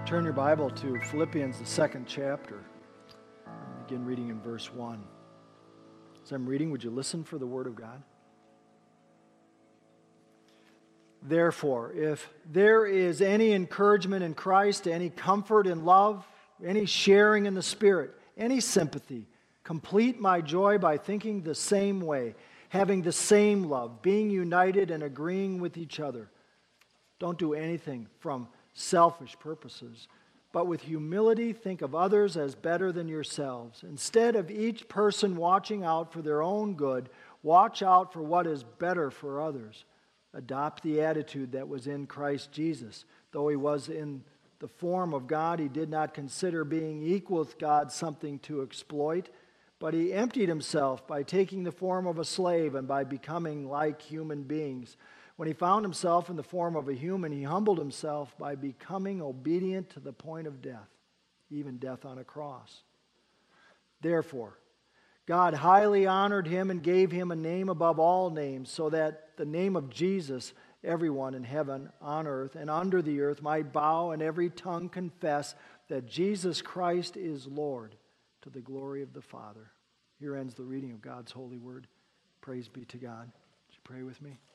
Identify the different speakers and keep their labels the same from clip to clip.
Speaker 1: Turn your Bible to Philippians, the second chapter. And begin reading in verse 1. As I'm reading, would you listen for the word of God? Therefore, if there is any encouragement in Christ, any comfort in love, any sharing in the Spirit, any sympathy, complete my joy by thinking the same way, having the same love, being united and agreeing with each other. Don't do anything from selfish purposes, but with humility think of others as better than yourselves. Instead of each person watching out for their own good, watch out for what is better for others. Adopt the attitude that was in Christ Jesus. Though he was in the form of God, he did not consider being equal with God something to exploit, but he emptied himself by taking the form of a slave and by becoming like human beings. When he found himself in the form of a human, he humbled himself by becoming obedient to the point of death, even death on a cross. Therefore, God highly honored him and gave him a name above all names, so that the name of Jesus, everyone in heaven, on earth, and under the earth might bow and every tongue confess that Jesus Christ is Lord, to the glory of the Father. Here ends the reading of God's holy word. Praise be to God. Would you pray with me?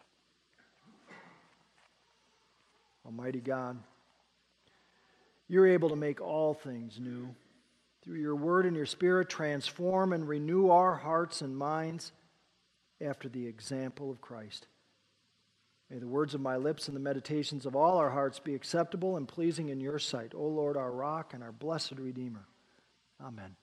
Speaker 1: Almighty God, you're able to make all things new. Through your word and your spirit, transform and renew our hearts and minds after the example of Christ. May the words of my lips and the meditations of all our hearts be acceptable and pleasing in your sight, O Lord, our rock and our blessed Redeemer. Amen.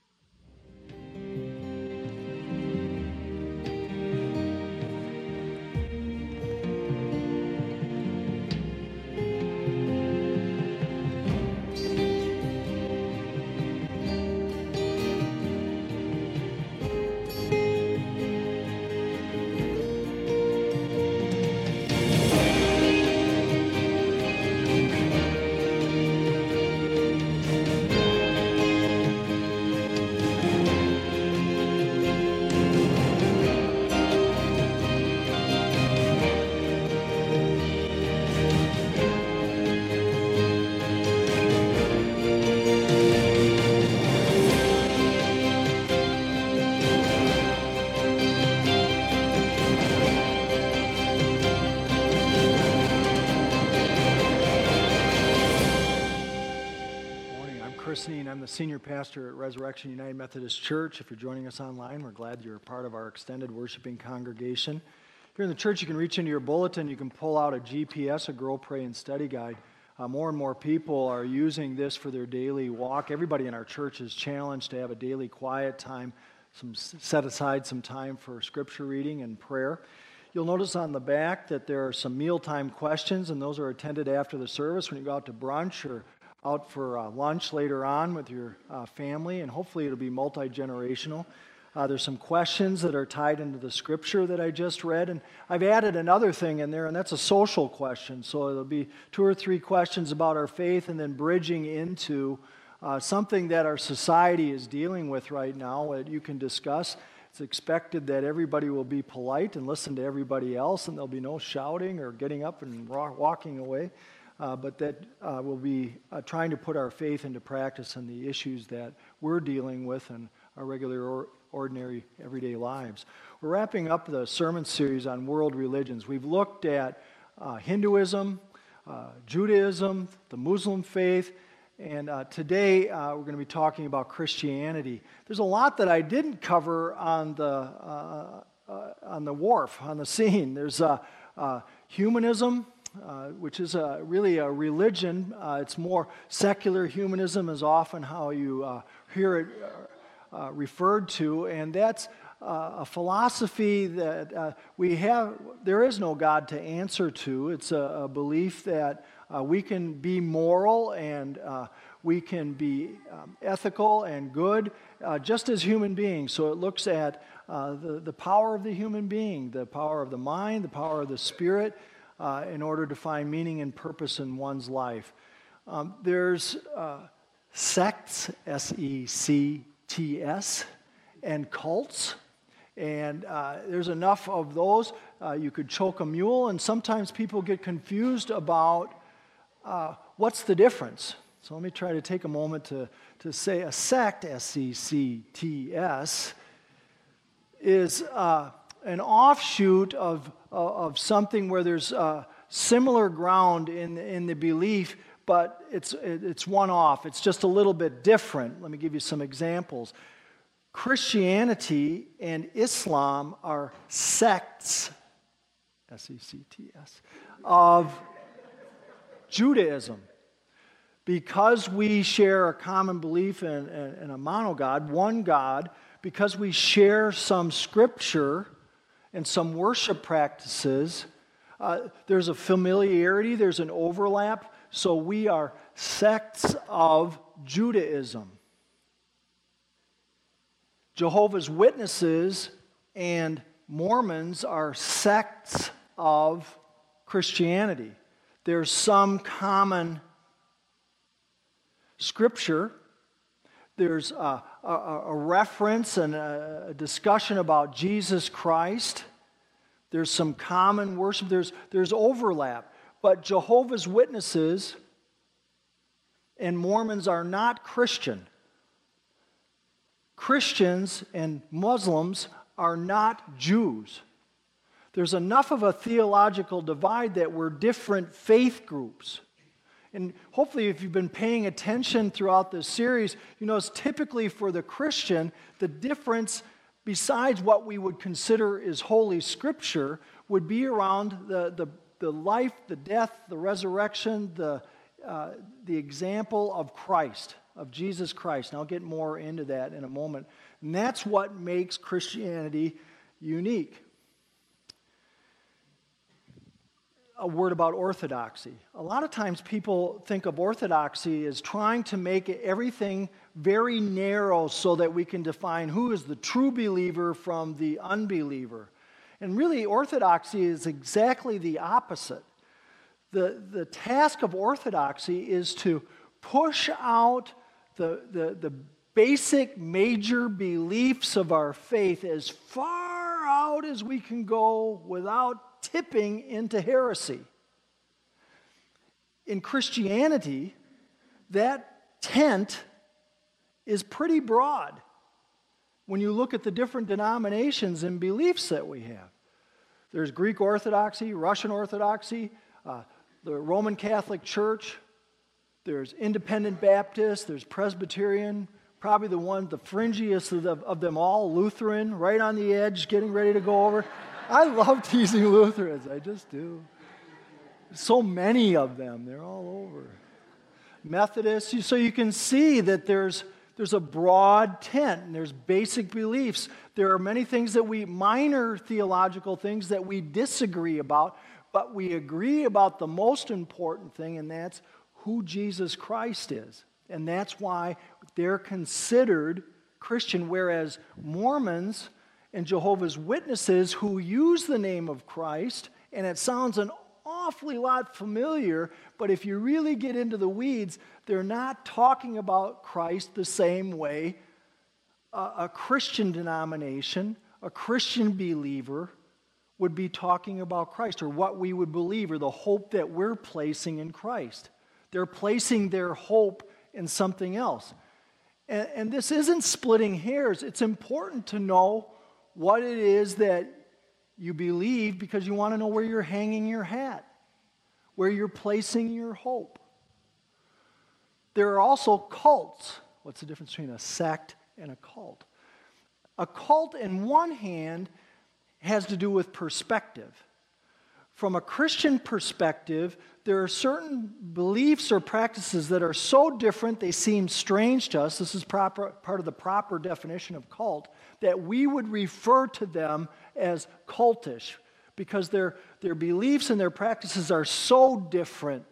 Speaker 1: I'm the senior pastor at Resurrection United Methodist Church. If you're joining us online, we're glad you're a part of our extended worshiping congregation. Here in the church, you can reach into your bulletin. You can pull out a GPS, a Grow, Pray, and Study Guide. More and more people are using this for their daily walk. Everybody in our church is challenged to have a daily quiet time, set aside some time for scripture reading and prayer. You'll notice on the back that there are some mealtime questions, and those are attended after the service when you go out to brunch or out for lunch later on with your family, and hopefully it'll be multi-generational. There's some questions that are tied into the scripture that I just read, and I've added another thing in there, and that's a social question. So there'll be 2 or 3 questions about our faith, and then bridging into something that our society is dealing with right now that you can discuss. It's expected that everybody will be polite and listen to everybody else, and there'll be no shouting or getting up and walking away. But that will be trying to put our faith into practice in the issues that we're dealing with in our regular, ordinary, everyday lives. We're wrapping up the sermon series on world religions. We've looked at Hinduism, Judaism, the Muslim faith, and today we're going to be talking about Christianity. There's a lot that I didn't cover on the wharf, on the scene. There's humanism, which is really a religion. It's more secular. Humanism is often how you hear it referred to, and that's a philosophy that we have. There is no God to answer to. It's a belief that we can be moral and we can be ethical and good just as human beings. So it looks at the power of the human being, the power of the mind, the power of the spirit, in order to find meaning and purpose in one's life. There's sects, S-E-C-T-S, and cults, and there's enough of those. You could choke a mule, and sometimes people get confused about what's the difference? So let me try to take a moment to say a sect, S-E-C-T-S, is an offshoot of something where there's similar ground in the belief, but it's one-off. It's just a little bit different. Let me give you some examples. Christianity and Islam are sects, S-E-C-T-S, of Judaism. Because we share a common belief in a monogod, one God, because we share some scripture and some worship practices, there's a familiarity, there's an overlap, so we are sects of Judaism. Jehovah's Witnesses and Mormons are sects of Christianity. There's some common scripture. There's a reference and a discussion about Jesus Christ. There's some common worship. There's overlap. But Jehovah's Witnesses and Mormons are not Christian. Christians and Muslims are not Jews. There's enough of a theological divide that we're different faith groups. And hopefully if you've been paying attention throughout this series, you know it's typically for the Christian, the difference besides what we would consider is Holy Scripture would be around the life, the death, the resurrection, the example of Christ, of Jesus Christ. And I'll get more into that in a moment. And that's what makes Christianity unique. A word about orthodoxy. A lot of times people think of orthodoxy as trying to make everything very narrow so that we can define who is the true believer from the unbeliever. And really, orthodoxy is exactly the opposite. The task of orthodoxy is to push out the basic major beliefs of our faith as far out as we can go without tipping into heresy. In Christianity, that tent is pretty broad when you look at the different denominations and beliefs that we have. There's Greek Orthodoxy, Russian Orthodoxy, the Roman Catholic Church, there's Independent Baptist, there's Presbyterian, probably the fringiest of them all, Lutheran, right on the edge, getting ready to go over. I love teasing Lutherans, I just do. So many of them, they're all over. Methodists, so you can see that there's a broad tent, and there's basic beliefs. There are many things minor theological things that we disagree about, but we agree about the most important thing, and that's who Jesus Christ is. And that's why they're considered Christian, whereas Mormons and Jehovah's Witnesses who use the name of Christ, and it sounds an awfully lot familiar, but if you really get into the weeds, they're not talking about Christ the same way a Christian denomination, a Christian believer would be talking about Christ, or what we would believe, or the hope that we're placing in Christ. They're placing their hope in something else. And this isn't splitting hairs. It's important to know what it is that you believe because you want to know where you're hanging your hat, where you're placing your hope. There are also cults. What's the difference between a sect and a cult? A cult, in one hand, has to do with perspective. From a Christian perspective, there are certain beliefs or practices that are so different they seem strange to us. This is part of the proper definition of cult, that we would refer to them as cultish because their beliefs and their practices are so different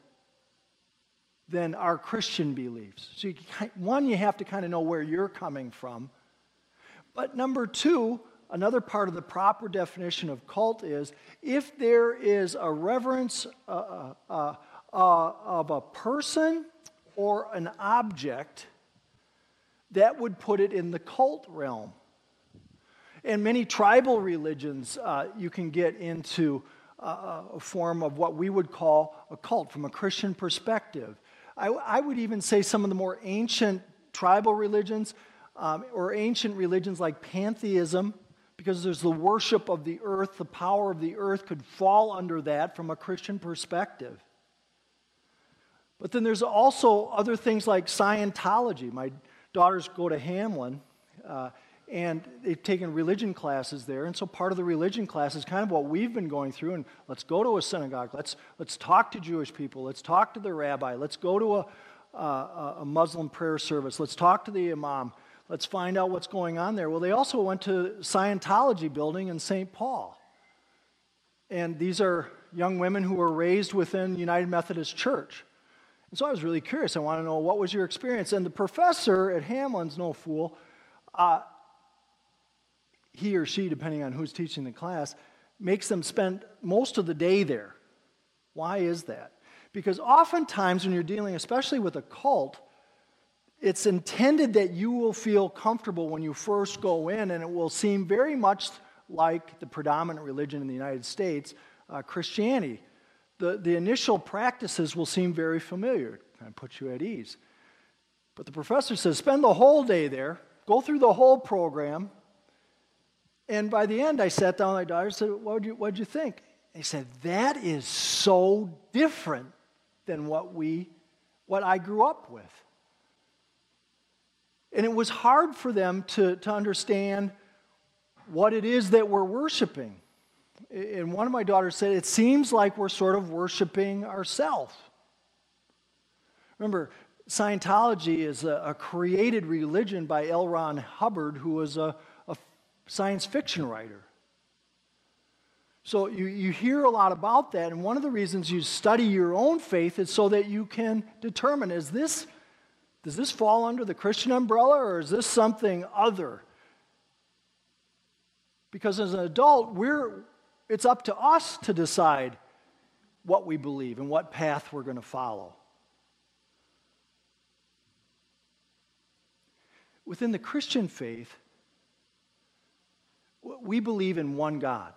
Speaker 1: than our Christian beliefs. So you have to kind of know where you're coming from. But number two, another part of the proper definition of cult is if there is a reverence of a person or an object, that would put it in the cult realm. In many tribal religions, you can get into a form of what we would call a cult from a Christian perspective. I would even say some of the more ancient tribal religions or ancient religions like pantheism, because there's the worship of the earth, the power of the earth could fall under that from a Christian perspective. But then there's also other things like Scientology. My daughters go to Hamlin, and they've taken religion classes there, and so part of the religion class is kind of what we've been going through, and let's go to a synagogue, let's talk to Jewish people, let's talk to the rabbi, let's go to a Muslim prayer service, let's talk to the imam, let's find out what's going on there. Well, they also went to Scientology building in St. Paul, and these are young women who were raised within United Methodist Church. And so I was really curious. I want to know, what was your experience? And the professor at Hamlin's no fool. He or she, depending on who's teaching the class, makes them spend most of the day there. Why is that? Because oftentimes when you're dealing, especially with a cult, it's intended that you will feel comfortable when you first go in, and it will seem very much like the predominant religion in the United States, Christianity. The initial practices will seem very familiar, kind of put you at ease. But the professor says, spend the whole day there, go through the whole program. And by the end, I sat down with my daughter and said, what'd you think? They said, that is so different than what I grew up with. And it was hard for them to understand what it is that we're worshiping. And one of my daughters said, it seems like we're sort of worshiping ourselves. Remember, Scientology is a created religion by L. Ron Hubbard, who was a science fiction writer. So you hear a lot about that, and one of the reasons you study your own faith is so that you can determine, does this fall under the Christian umbrella, or is this something other? Because as an adult, it's up to us to decide what we believe and what path we're going to follow. Within the Christian faith, we believe in one God.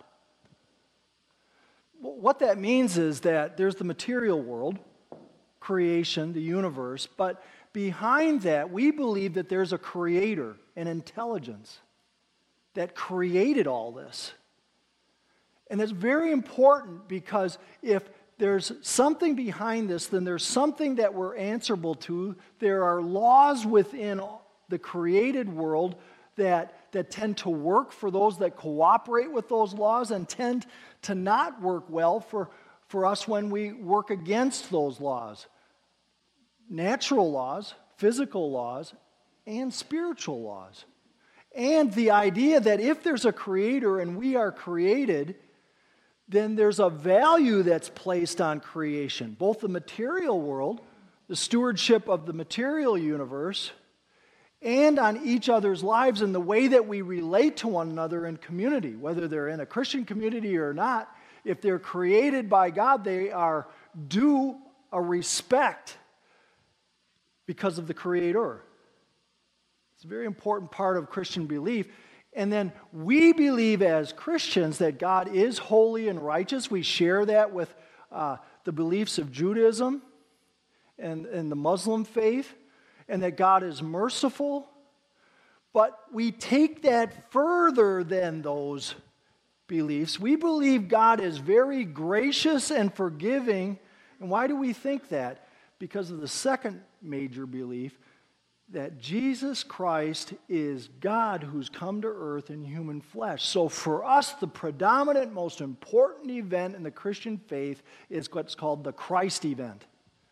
Speaker 1: What that means is that there's the material world, creation, the universe, but behind that, we believe that there's a creator, an intelligence that created all this. And that's very important, because if there's something behind this, then there's something that we're answerable to. There are laws within the created world that tend to work for those that cooperate with those laws, and tend to not work well for us when we work against those laws. Natural laws, physical laws, and spiritual laws. And the idea that if there's a creator and we are created, then there's a value that's placed on creation, both the material world, the stewardship of the material universe, and on each other's lives and the way that we relate to one another in community, whether they're in a Christian community or not. If they're created by God, they are due a respect because of the Creator. It's a very important part of Christian belief. And then we believe as Christians that God is holy and righteous. We share that with the beliefs of Judaism and the Muslim faith, and that God is merciful. But we take that further than those beliefs. We believe God is very gracious and forgiving. And why do we think that? Because of the second major belief, that Jesus Christ is God who's come to earth in human flesh. So for us, the predominant, most important event in the Christian faith is what's called the Christ event.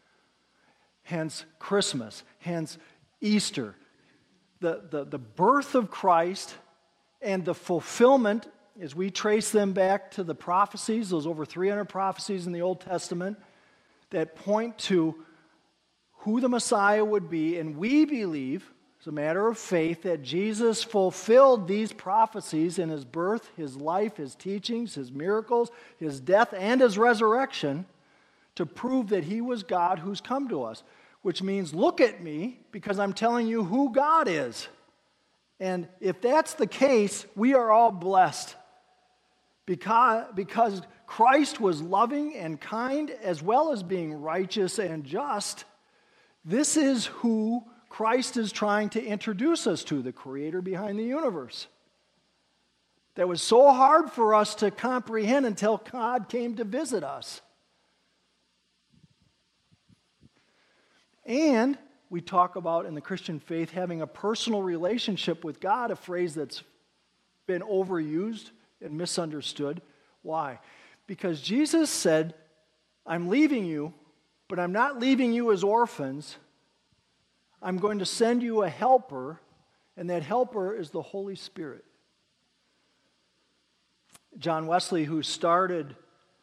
Speaker 1: Hence Christmas, hence Easter. The birth of Christ and the fulfillment, as we trace them back to the prophecies, those over 300 prophecies in the Old Testament that point to who the Messiah would be, and we believe, as a matter of faith, that Jesus fulfilled these prophecies in his birth, his life, his teachings, his miracles, his death, and his resurrection to prove that he was God who's come to us, which means look at me because I'm telling you who God is. And if that's the case, we are all blessed because Christ was loving and kind as well as being righteous and just. This is who Christ is trying to introduce us to, the creator behind the universe. That was so hard for us to comprehend until God came to visit us. And we talk about in the Christian faith having a personal relationship with God, a phrase that's been overused and misunderstood. Why? Because Jesus said, I'm leaving you, but I'm not leaving you as orphans. I'm going to send you a helper, and that helper is the Holy Spirit. John Wesley, who started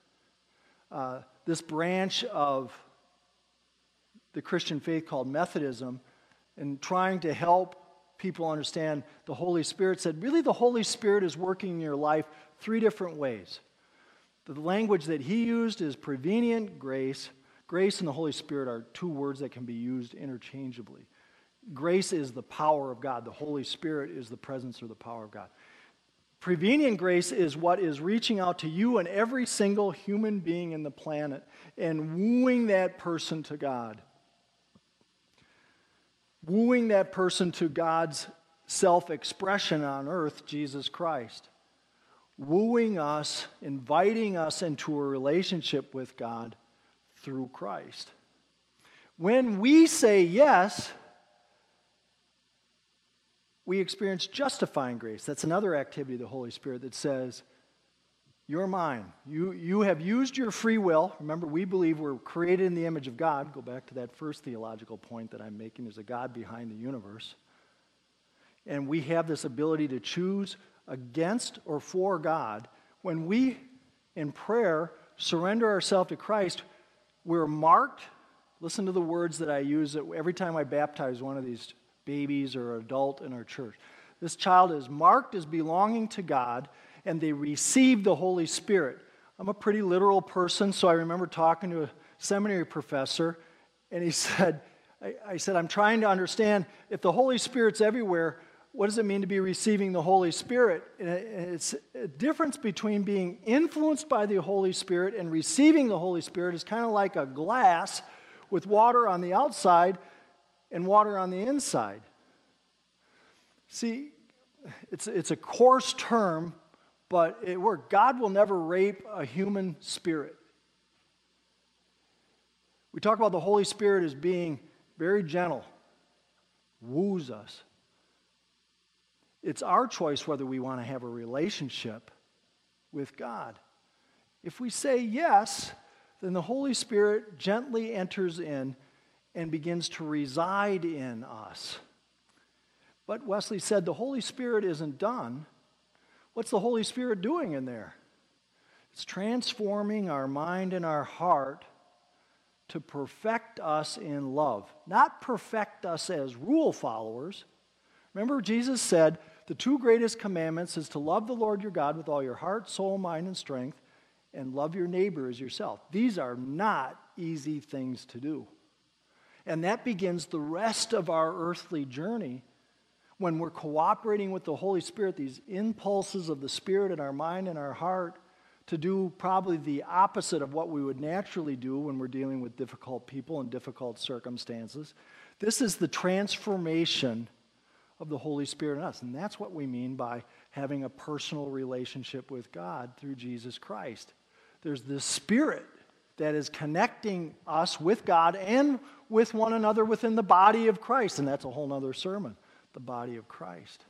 Speaker 1: this branch of the Christian faith called Methodism, and trying to help people understand the Holy Spirit, said, really the Holy Spirit is working in your life three different ways. The language that he used is prevenient grace. Grace and the Holy Spirit are two words that can be used interchangeably. Grace is the power of God. The Holy Spirit is the presence or the power of God. Prevenient grace is what is reaching out to you and every single human being in the planet and wooing that person to God. Wooing that person to God's self-expression on earth, Jesus Christ. Wooing us, inviting us into a relationship with God through Christ. When we say yes, we experience justifying grace. That's another activity of the Holy Spirit that says, you're mine. You have used your free will. Remember, we believe we're created in the image of God. Go back to that first theological point that I'm making. There's a God behind the universe. And we have this ability to choose against or for God. When we, in prayer, surrender ourselves to Christ, we're marked. Listen to the words that I use every time I baptize one of these babies or adult in our church. This child is marked as belonging to God, and they receive the Holy Spirit. I'm a pretty literal person, so I remember talking to a seminary professor, and he said, I said, I'm trying to understand, if the Holy Spirit's everywhere, what does it mean to be receiving the Holy Spirit? And it's a difference between being influenced by the Holy Spirit and receiving the Holy Spirit is kind of like a glass with water on the outside and water on the inside. See, it's a coarse term, but God will never rape a human spirit. We talk about the Holy Spirit as being very gentle, woos us. It's our choice whether we want to have a relationship with God. If we say yes, then the Holy Spirit gently enters in and begins to reside in us. But Wesley said the Holy Spirit isn't done. What's the Holy Spirit doing in there? It's transforming our mind and our heart to perfect us in love. Not perfect us as rule followers. Remember, Jesus said, the two greatest commandments is to love the Lord your God with all your heart, soul, mind, and strength, and love your neighbor as yourself. These are not easy things to do. And that begins the rest of our earthly journey when we're cooperating with the Holy Spirit, these impulses of the Spirit in our mind and our heart to do probably the opposite of what we would naturally do when we're dealing with difficult people and difficult circumstances. This is the transformation of the Holy Spirit in us. And that's what we mean by having a personal relationship with God through Jesus Christ. There's this Spirit that is connecting us with God and with one another within the body of Christ. And that's a whole other sermon, the body of Christ.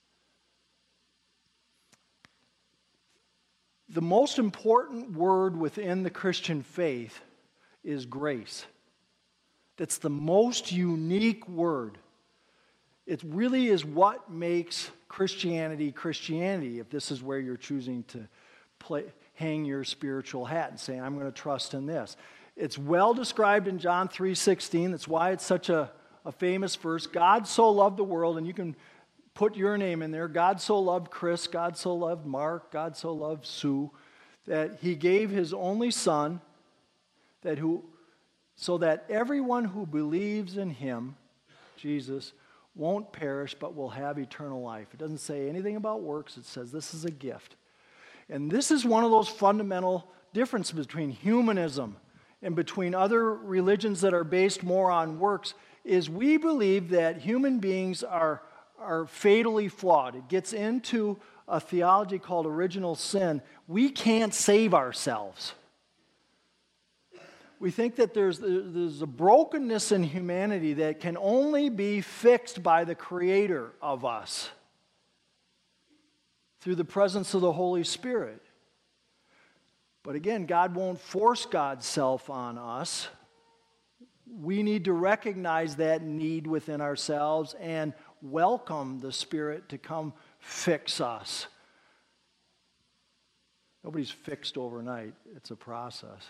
Speaker 1: The most important word within the Christian faith is grace. That's the most unique word. It really is what makes Christianity Christianity, if this is where you're choosing to hang your spiritual hat and say, I'm going to trust in this. It's well described in John 3:16. That's why it's such a famous verse. God so loved the world, and you can put your name in there. God so loved Chris, God so loved Mark, God so loved Sue, that he gave his only son, so that everyone who believes in him, Jesus, won't perish but will have eternal life. It doesn't say anything about works. It says this is a gift. And this is one of those fundamental difference between humanism and between other religions that are based more on works is we believe that human beings are fatally flawed. It gets into a theology called original sin. We can't save ourselves. We think that there's a brokenness in humanity that can only be fixed by the Creator of us through the presence of the Holy Spirit. But again, God won't force God's self on us. We need to recognize that need within ourselves and welcome the Spirit to come fix us. Nobody's fixed overnight. It's a process.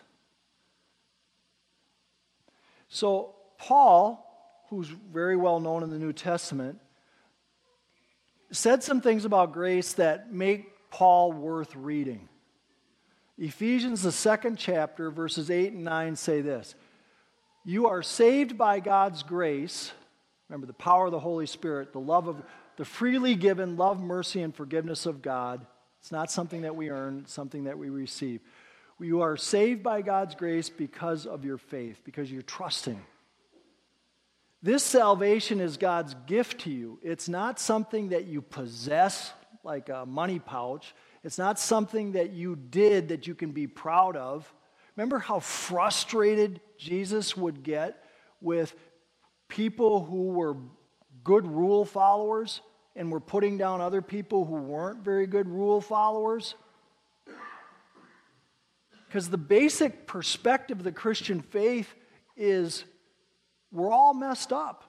Speaker 1: So Paul, who's very well known in the New Testament, said some things about grace that make Paul worth reading. Ephesians, the 2nd chapter, verses 8 and 9 say this: "You are saved by God's grace," remember the power of the Holy Spirit, the love of the freely given love, mercy, and forgiveness of God. It's not something that we earn, it's something that we receive. You are saved by God's grace because of your faith, because you're trusting. This salvation is God's gift to you. It's not something that you possess like a money pouch. It's not something that you did that you can be proud of. Remember how frustrated Jesus would get with people who were good rule followers and were putting down other people who weren't very good rule followers? Because the basic perspective of the Christian faith is we're all messed up.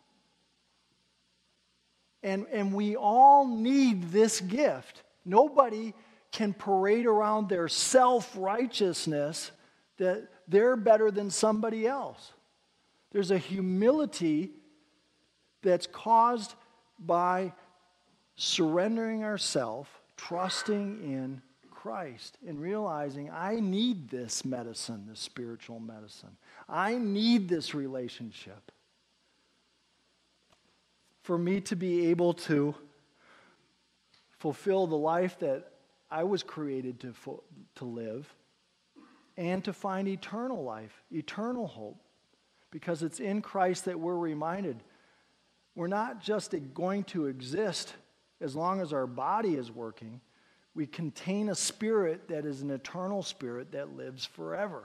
Speaker 1: And we all need this gift. Nobody can parade around their self-righteousness that they're better than somebody else. There's a humility that's caused by surrendering ourselves, trusting in Christ, and realizing I need this medicine, this spiritual medicine. I need this relationship for me to be able to fulfill the life that I was created to live and to find eternal life, eternal hope. Because it's in Christ that we're reminded we're not just going to exist as long as our body is working. We contain a spirit that is an eternal spirit that lives forever.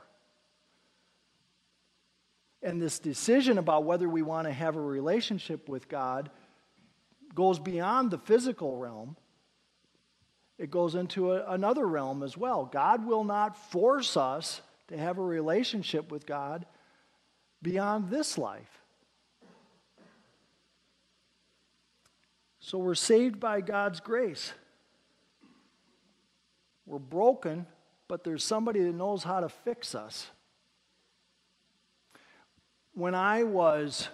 Speaker 1: And this decision about whether we want to have a relationship with God goes beyond the physical realm. It goes into another realm as well. God will not force us to have a relationship with God beyond this life. So we're saved by God's grace. We're broken, but there's somebody that knows how to fix us. When I was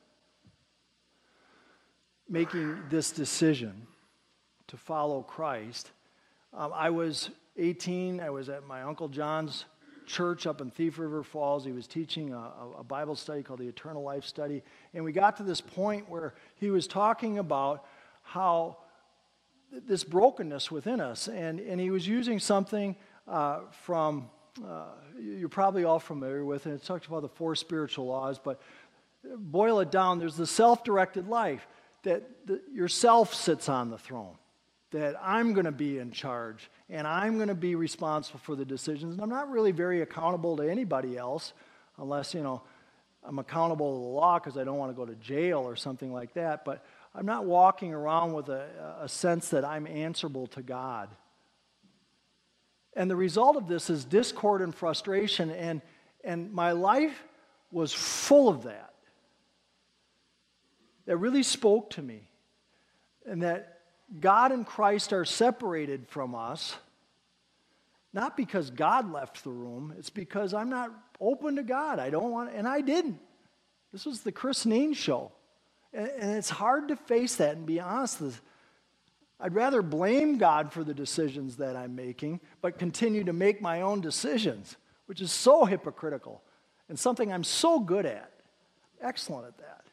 Speaker 1: making this decision to follow Christ, I was 18. I was at my Uncle John's church up in Thief River Falls. He was teaching a Bible study called the Eternal Life Study. And we got to this point where he was talking about how this brokenness within us. And he was using something from, you're probably all familiar with it. It talks about the 4 spiritual laws, but boil it down, there's the self-directed life, that yourself sits on the throne, that I'm going to be in charge, and I'm going to be responsible for the decisions. And I'm not really very accountable to anybody else, unless, I'm accountable to the law because I don't want to go to jail or something like that. But I'm not walking around with a sense that I'm answerable to God. And the result of this is discord and frustration, and my life was full of that. That really spoke to me. And that God and Christ are separated from us, not because God left the room, it's because I'm not open to God. I don't want, and I didn't. This was the Chris Neen show. And it's hard to face that and be honest. I'd rather blame God for the decisions that I'm making, but continue to make my own decisions, which is so hypocritical and something I'm so good at, excellent at that.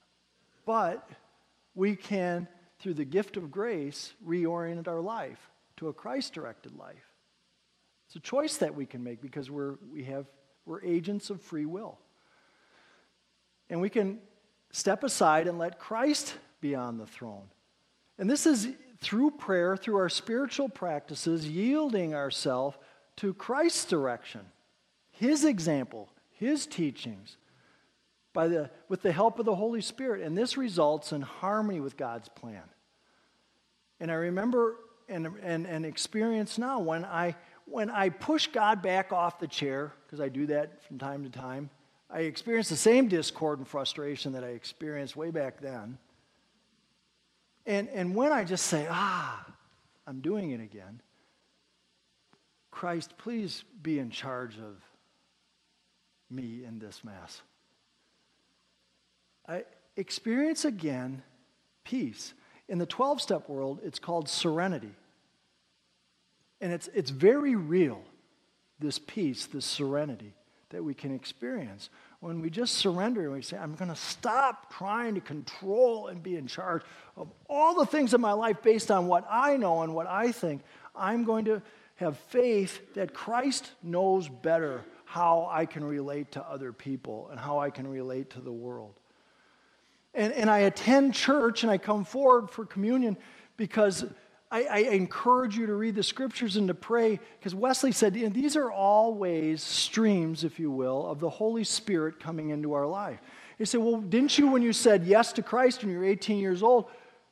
Speaker 1: But we can, through the gift of grace, reorient our life. to a Christ-directed life. It's a choice that we can make because we're agents of free will. And we can step aside and let Christ be on the throne. And this is through prayer, through our spiritual practices, yielding ourselves to Christ's direction, His example, His teachings, with the help of the Holy Spirit. And this results in harmony with God's plan. And I remember and experience now when I push God back off the chair, because I do that from time to time, I experience the same discord and frustration that I experienced way back then. And when I just say, I'm doing it again, Christ, please be in charge of me in this mess. I experience again peace. In the 12-step world, it's called serenity. And it's very real, this peace, this serenity that we can experience when we just surrender and we say, I'm going to stop trying to control and be in charge of all the things in my life based on what I know and what I think. I'm going to have faith that Christ knows better how I can relate to other people and how I can relate to the world. And I attend church and I come forward for communion because I encourage you to read the scriptures and to pray, because Wesley said, these are all ways, streams, if you will, of the Holy Spirit coming into our life. He said, well, didn't you, when you said yes to Christ when you were 18 years old,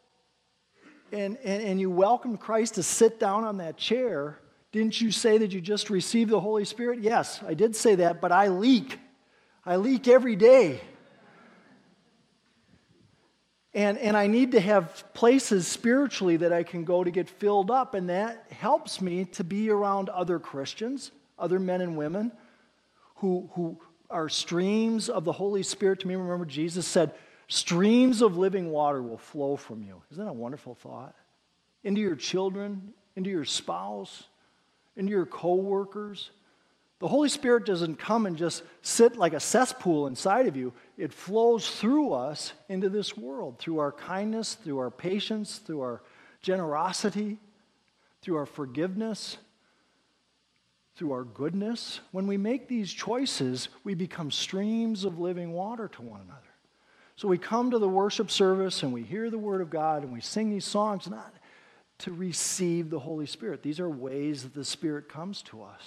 Speaker 1: and you welcomed Christ to sit down on that chair, didn't you say that you just received the Holy Spirit? Yes, I did say that, but I leak. I leak every day. And I need to have places spiritually that I can go to get filled up, and that helps me to be around other Christians, other men and women who are streams of the Holy Spirit to me. Remember, Jesus said, streams of living water will flow from you. Isn't that a wonderful thought? Into your children, into your spouse, into your co-workers. The Holy Spirit doesn't come and just sit like a cesspool inside of you. It flows through us into this world, through our kindness, through our patience, through our generosity, through our forgiveness, through our goodness. When we make these choices, we become streams of living water to one another. So we come to the worship service and we hear the Word of God and we sing these songs not to receive the Holy Spirit. These are ways that the Spirit comes to us.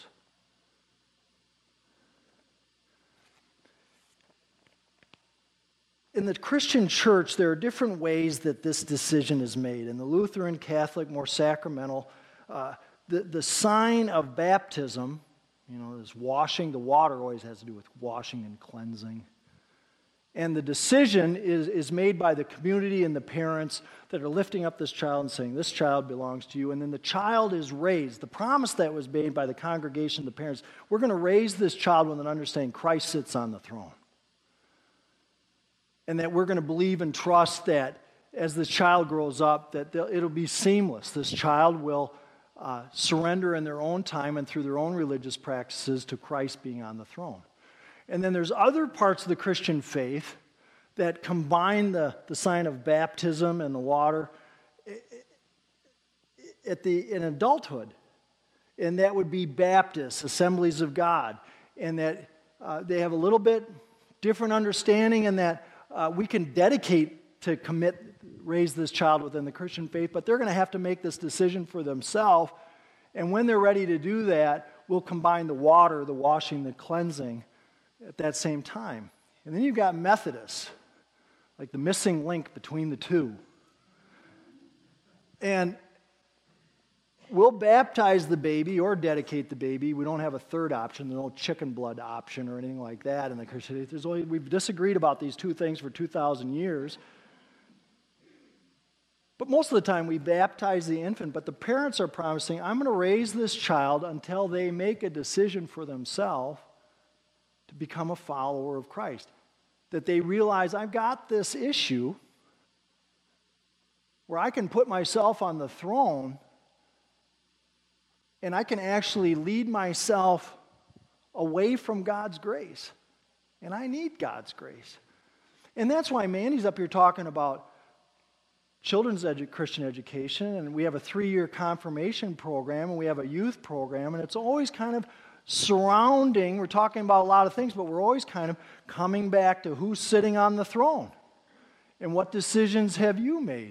Speaker 1: In the Christian church, there are different ways that this decision is made. In the Lutheran, Catholic, more sacramental, the sign of baptism, is washing. The water always has to do with washing and cleansing. And the decision is made by the community and the parents that are lifting up this child and saying, this child belongs to you. And then the child is raised. The promise that was made by the congregation, the parents, we're going to raise this child with an understanding Christ sits on the throne. And that we're going to believe and trust that as the child grows up, that it'll be seamless. This child will surrender in their own time and through their own religious practices to Christ being on the throne. And then there's other parts of the Christian faith that combine the sign of baptism and the water in adulthood. And that would be Baptists, Assemblies of God. And that they have a little bit different understanding in that we can dedicate to raise this child within the Christian faith, but they're going to have to make this decision for themselves. And when they're ready to do that, we'll combine the water, the washing, the cleansing at that same time. And then you've got Methodists, like the missing link between the two. And we'll baptize the baby or dedicate the baby. We don't have a third option. There's no chicken blood option or anything like that in the Christian faith. We've disagreed about these two things for 2,000 years. But most of the time we baptize the infant, but the parents are promising, I'm going to raise this child until they make a decision for themselves to become a follower of Christ. That they realize, I've got this issue where I can put myself on the throne and I can actually lead myself away from God's grace. And I need God's grace. And that's why Mandy's up here talking about children's Christian education, and we have a 3-year confirmation program, and we have a youth program, and it's always kind of surrounding, we're talking about a lot of things, but we're always kind of coming back to who's sitting on the throne and what decisions have you made.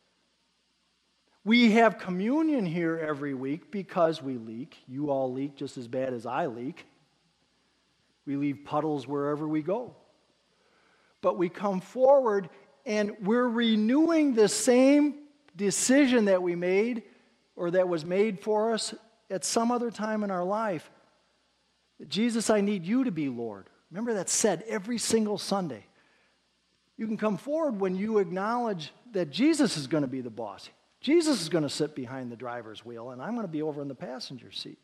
Speaker 1: We have communion here every week because we leak. You all leak just as bad as I leak. We leave puddles wherever we go. But we come forward and we're renewing the same decision that we made or that was made for us at some other time in our life. Jesus, I need you to be Lord. Remember that's said every single Sunday. You can come forward when you acknowledge that Jesus is going to be the boss. Jesus is going to sit behind the driver's wheel, and I'm going to be over in the passenger seat.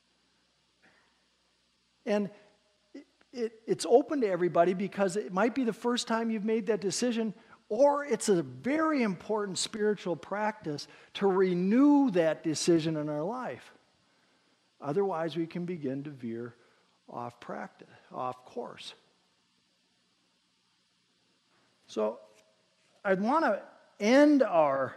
Speaker 1: And it's open to everybody because it might be the first time you've made that decision, or it's a very important spiritual practice to renew that decision in our life. Otherwise, we can begin to veer off course. So I'd want to end our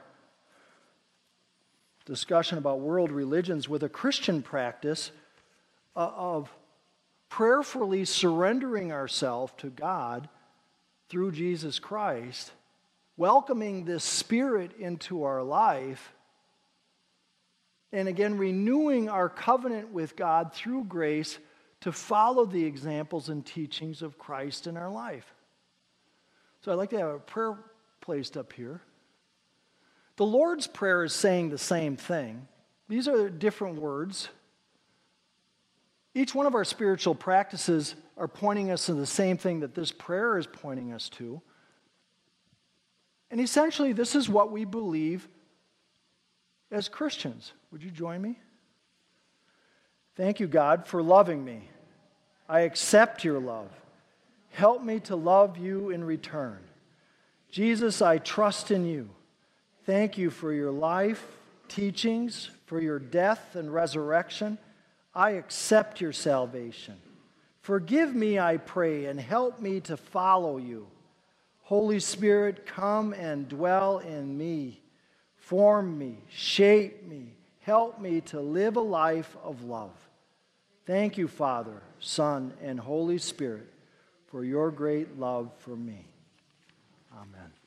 Speaker 1: discussion about world religions with a Christian practice of prayerfully surrendering ourselves to God through Jesus Christ, welcoming this Spirit into our life, and again, renewing our covenant with God through grace to follow the examples and teachings of Christ in our life. So I'd like to have a prayer placed up here. The Lord's Prayer is saying the same thing. These are different words. Each one of our spiritual practices are pointing us to the same thing that this prayer is pointing us to. And essentially, this is what we believe as Christians. Would you join me? Thank you, God, for loving me. I accept your love. Help me to love you in return. Jesus, I trust in you. Thank you for your life, teachings, for your death and resurrection. I accept your salvation. Forgive me, I pray, and help me to follow you. Holy Spirit, come and dwell in me. Form me, shape me, help me to live a life of love. Thank you, Father, Son, and Holy Spirit, for your great love for me. Amen.